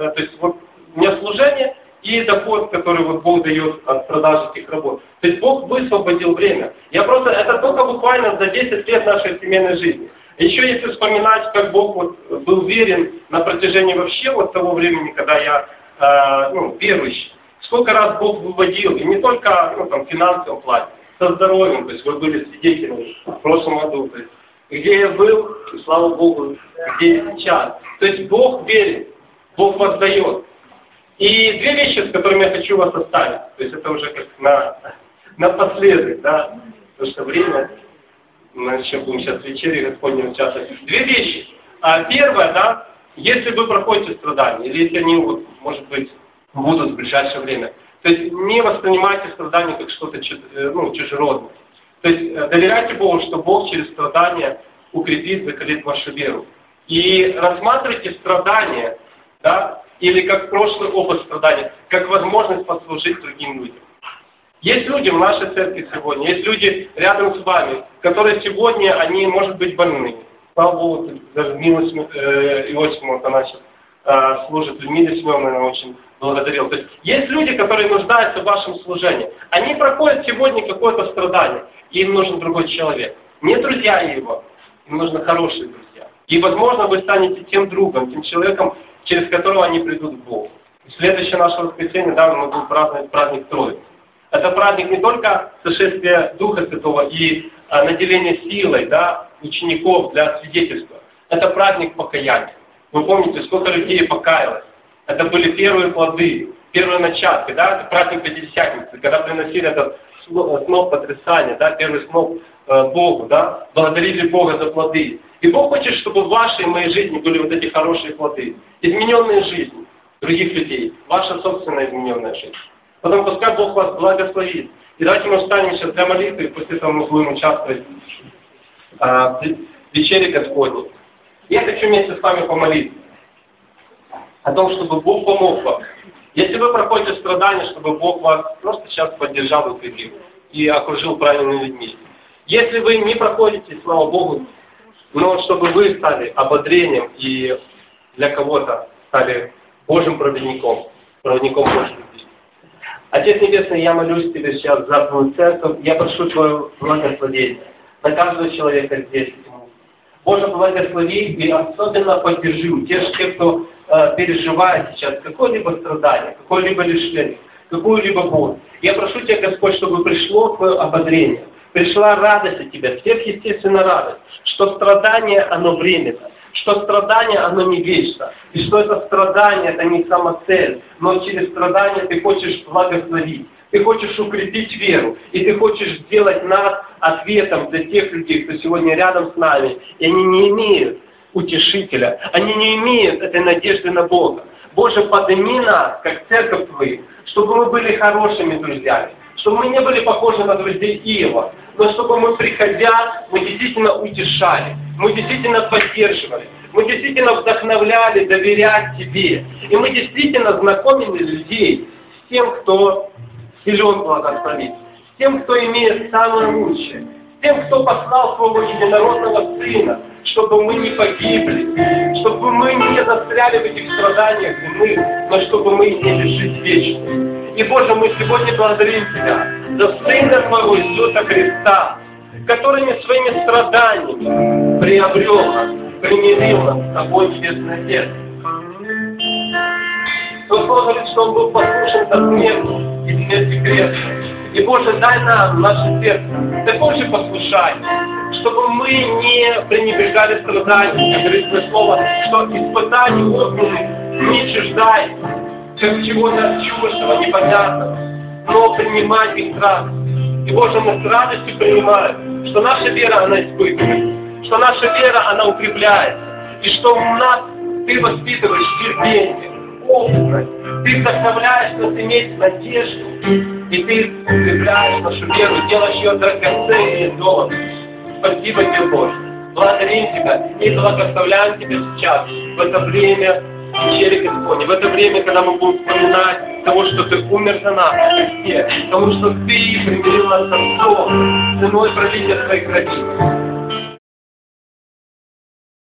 меня служение и доход, который Бог дает от продажи этих работ. То есть Бог высвободил время. Это только буквально за 10 лет нашей семейной жизни. Еще если вспоминать, как Бог был верен на протяжении вообще того времени, когда я верующий, сколько раз Бог выводил, и не только в финансовом плане, со здоровьем, то есть вы были свидетелями в прошлом году, то есть, где я был, слава Богу, где я сейчас. То есть Бог верен, Бог воздает. И 2 вещи, с которыми я хочу вас оставить, то есть это уже как напоследок, да, потому что время, мы еще будем сейчас в вечере Господней участвовать. 2 вещи. Первое, да, если вы проходите страдания, или если они, может быть, будут в ближайшее время, то есть не воспринимайте страдания как что-то чужеродное. То есть доверяйте Богу, что Бог через страдания укрепит, закалит вашу веру. И рассматривайте страдания, да, или как прошлый опыт страдания, как возможность послужить другим людям. Есть люди в нашей церкви сегодня, есть люди рядом с вами, которые сегодня, они, может быть, больны. Слава Богу, даже милость Иосифа, она сейчас служит, Людмиле Семеновне, она очень благодарил. То есть люди, которые нуждаются в вашем служении. Они проходят сегодня какое-то страдание, и им нужен другой человек. Не друзья его, им нужны хорошие друзья. И, возможно, вы станете тем другом, тем человеком, через которого они придут к Богу. Следующее наше воскресенье, мы будем праздновать праздник Троицы. Это праздник не только сошествия Духа Святого и наделения силой, учеников для свидетельства. Это праздник покаяния. Вы помните, сколько людей покаялось. Это были первые плоды, первые начатки, это праздник Пятидесятницы, когда приносили этот сноп потрясания, первый сноп Богу, благодарили Бога за плоды. И Бог хочет, чтобы в вашей и моей жизни были эти хорошие плоды, измененные жизни других людей, ваша собственная измененная жизнь. Потом пускай Бог вас благословит. И давайте мы встанем сейчас для молитвы, и после этого мы будем участвовать в вечере Господней. Я хочу вместе с вами помолиться о том, чтобы Бог помог вам. Если вы проходите страдания, чтобы Бог вас просто сейчас поддержал и укрепил и окружил правильными людьми. Если вы не проходите, слава Богу, но чтобы вы стали ободрением и для кого-то стали Божьим проводником Божьей любви. Отец Небесный, я молюсь Тебе сейчас за Твою церковь, я прошу Твое благословение на каждого человека здесь. Боже, благослови и особенно поддержи тех, кто переживает сейчас какое-либо страдание, какое-либо лишение. какую-либо боль. Я прошу Тебя, Господь, чтобы пришло Твое ободрение, пришла радость от Тебя, сверхъестественная радость, что страдание, оно временно, что страдание, оно не вечно, и что это страдание, это не самоцель, но через страдание Ты хочешь благословить, Ты хочешь укрепить веру, и Ты хочешь сделать нас ответом для тех людей, кто сегодня рядом с нами, и они не имеют утешителя, они не имеют этой надежды на Бога. Боже, подними нас, как церковь Твою, чтобы мы были хорошими друзьями, чтобы мы не были похожи на друзей Иова, но чтобы мы, приходя, мы действительно утешали, мы действительно поддерживали, мы действительно вдохновляли доверять Тебе, и мы действительно знакомили людей с тем, кто силен благословить, с тем, кто имеет самое лучшее, с тем, кто послал своего единородного Сына, чтобы мы не погибли, чтобы мы не застряли в этих страданиях земных, но чтобы мы имели жизнь вечную. И, Боже, мы сегодня благодарим Тебя за Сына Твоего Иисуса Христа, который своими страданиями приобрел нас, примирил нас с Тобой, Небесный Отец. Твое Слово говорит, что Он был послушен до смерти и смерти крестной. И, Боже, дай нам, наше сердце, такое же послушание, чтобы мы не пренебрегали страданиями, как говорит Твое Слово, что испытаний огненных не чуждайся, как чего-то чуждого, непонятного, но принимать их с радостью. И, Боже, мы с радостью принимаем, что наша вера, она испытывается, что наша вера, она укрепляется, и что у нас Ты воспитываешь терпение, опытность, Ты вдохновляешь нас иметь надежду, и Ты укрепляешь нашу веру, делаешь ее драгоценнее золота. Спасибо Тебе, Боже. Благодарим Тебя и благословляем Тебя сейчас, в это время вечери Господне, в это время, когда мы будем вспоминать того, что Ты умер за нас на кресте, потому что Ты примирил нас с Отцом, ценой пролития Своей крови.